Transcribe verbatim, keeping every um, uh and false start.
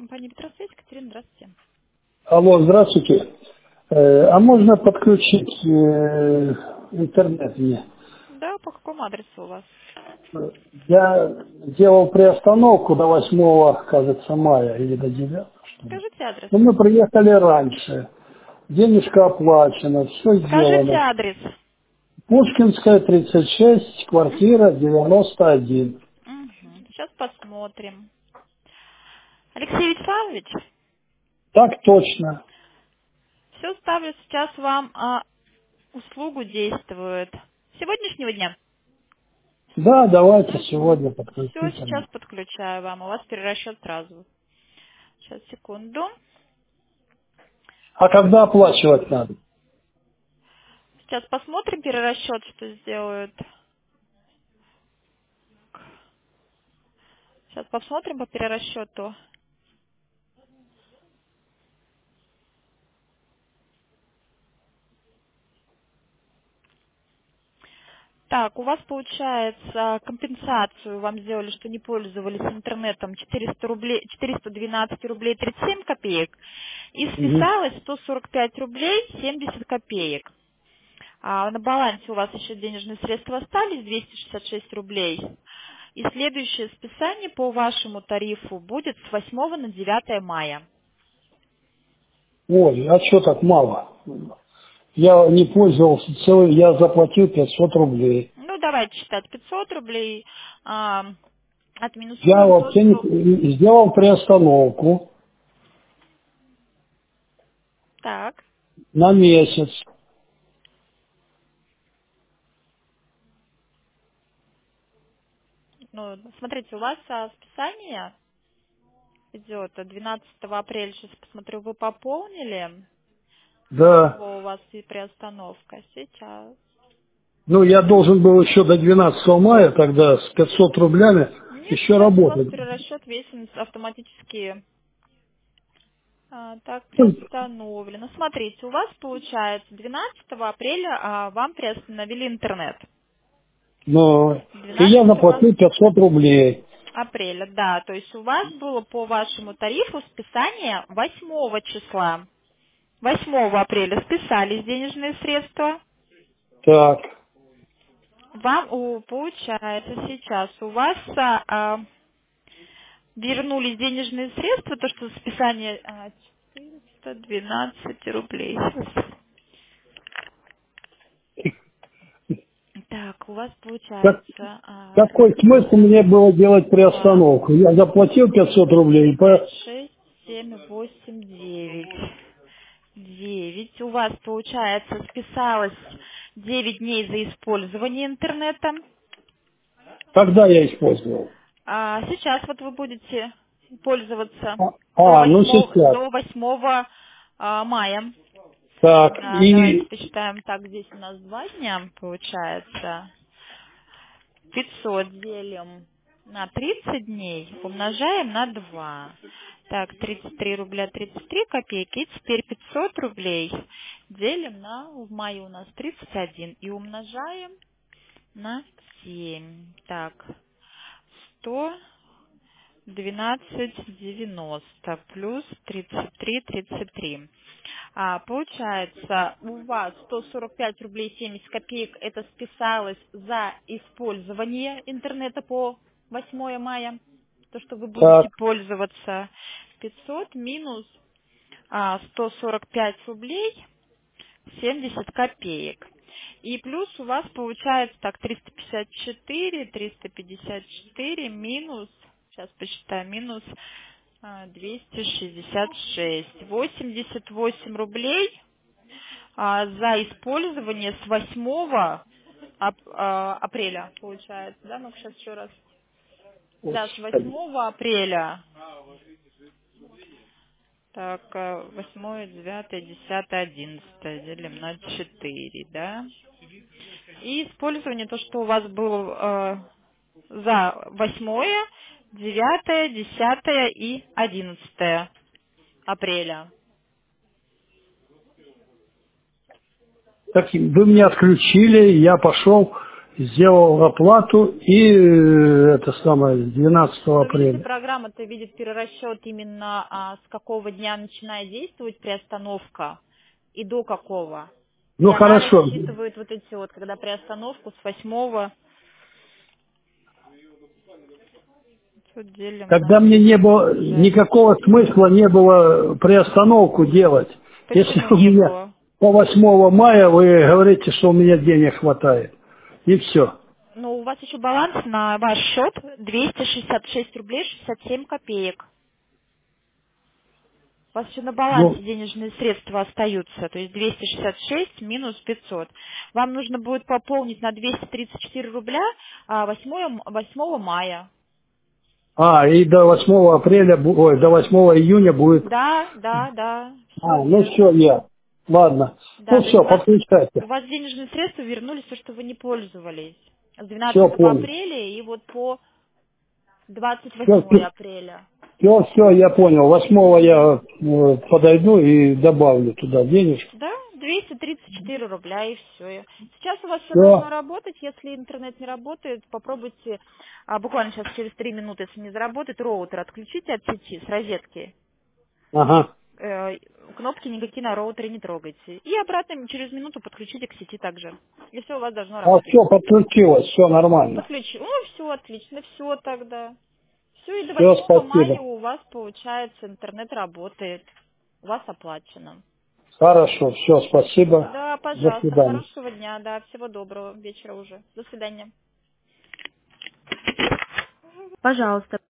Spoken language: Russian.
компания Петросвязь. Екатерина, здравствуйте. Алло, здравствуйте. Э, А можно подключить э, интернет мне? Да, по какому адресу у вас? Я делал приостановку до восьмого, кажется, мая или до девятого, что ли. Скажите адрес. Но мы приехали раньше. Денежка оплачена, все Скажите сделано. адрес. Пушкинская, тридцать шесть, квартира девяносто один. Угу. Сейчас посмотрим. Алексей Вячеславович, Так точно. все ставлю сейчас вам, а, услугу действует. С сегодняшнего дня? Да, давайте Угу. сегодня Все, подключите сейчас мне. подключаю вам. У вас перерасчет сразу. Сейчас, секунду. А когда оплачивать надо? Сейчас посмотрим перерасчет, что сделают. Сейчас посмотрим по перерасчету. Так, у вас получается компенсацию вам сделали, что не пользовались интернетом, четыреста рублей, четыреста двенадцать рублей тридцать семь копеек, и Мгм. списалось сто сорок пять рублей семьдесят копеек. А на балансе у вас еще денежные средства остались, двести шестьдесят шесть рублей. И следующее списание по вашему тарифу будет с восьмого на девятое мая. Ой, а что так мало? Я не пользовался целый, я заплатил пятьсот рублей. Ну, давайте считать пятьсот рублей, а, Я отминусуем то, вообще что... не- сделал приостановку Так. на месяц. Ну, смотрите, у вас а, списание идет от двенадцатого апреля. Сейчас посмотрю, вы пополнили? С Да. чего у вас и приостановка? Сейчас. Ну, я должен был еще до двенадцатого мая тогда с пятьсот рублями Нет, еще сейчас у вас работать. перерасчет весен автоматически а, так Ну, приостановлено. Смотрите, у вас получается двенадцатого апреля а, вам приостановили интернет. но и я двенадцатого заплатил пятьсот рублей. апреля, да. То есть у вас было по вашему тарифу списание восьмого числа. восьмого апреля списались денежные средства. Так, Вам, о, получается, сейчас у вас а, а, вернулись денежные средства, то, что списание а, четыреста двенадцать рублей. Сейчас. Так, у вас как- получается а, какой смысл мне было делать два, приостановку? Я заплатил пятьсот рублей. и пять, по- шесть, семь, восемь, девять. Девять. У вас, получается, списалось девять дней за использование интернета. Когда я использовал? А сейчас вот вы будете пользоваться А, до а, ну восьмого, сейчас. до восьмого а, мая. Так, Да, давайте и посчитаем так, здесь у нас два дня получается. пятьсот делим на тридцать дней, умножаем на два. Так, тридцать три рубля тридцать три копейки. И теперь пятьсот рублей делим на, в мае у нас тридцать один, и умножаем на семь. Так, сто двенадцать девяносто плюс тридцать три тридцать три. А, получается, у вас сто сорок пять рублей семьдесят копеек это списалось за использование интернета по восьмое мая, то, что вы так, будете пользоваться. пятьсот минус а, сто сорок пять рублей семьдесят копеек. И плюс у вас получается так триста пятьдесят четыре, триста пятьдесят четыре минус, сейчас посчитаю, минус а, двести шестьдесят шесть, восемьдесят восемь рублей а, за использование с восьмого ап- а, апреля получается, да, ну сейчас еще раз, да, с господи. восьмого апреля. Так, э, восьмое, девятое, десятое, одиннадцатое делим на четыре, да? И использование, то, что у вас было э, за восьмое, девятое, десятое и одиннадцатое апреля. Так вы меня отключили, я пошел сделал оплату и э, это самое с двенадцатого Но видите, апреля. программа-то видит перерасчет именно а, с какого дня начинает действовать приостановка и до какого. И Ну она хорошо. рассчитывает вот эти вот, когда приостановку с восьмого делим на Тогда мне не было уже. никакого смысла не было приостановку делать. Если Почему у не меня было? по восьмого мая вы говорите, что у меня денег хватает. И все. Ну, у вас еще баланс на ваш счет двести шестьдесят шесть рублей шестьдесят семь копеек. У вас еще на балансе Ну, денежные средства остаются, то есть двести шестьдесят шесть минус пятьсот. Вам нужно будет пополнить на двести тридцать четыре рубля а, восьмого мая. а, и до восьмого апреля, бу- ой, до восьмого июня будет. Да, да, да, все А, ну все, верно. я. Ладно. Да, Ну то есть все, у вас, у подключайте. вас денежные средства вернулись, то, что вы не пользовались. С Все двенадцатого понял. апреля и вот по двадцать восьмое Все, апреля. все, все, я понял. Восьмого я э, подойду и добавлю туда денежку. Да, двести тридцать четыре рубля и все. Сейчас у вас все должно Все. работать. Если интернет не работает, попробуйте, а, буквально сейчас через три минуты, если не заработает, роутер отключите от сети с розетки. Ага. Э, кнопки никакие на роутере не трогайте. И обратно через минуту подключите к сети также. И все у вас должно А работать. все, подключилось, все нормально. Подключи. Ну, все отлично, все тогда. Все, и до Все, восьмого мая спасибо. у вас, получается, интернет работает. У вас оплачено. Хорошо, все, спасибо. Да, До пожалуйста. свидания. Хорошего дня, да. Всего доброго вечера уже. До свидания. Пожалуйста.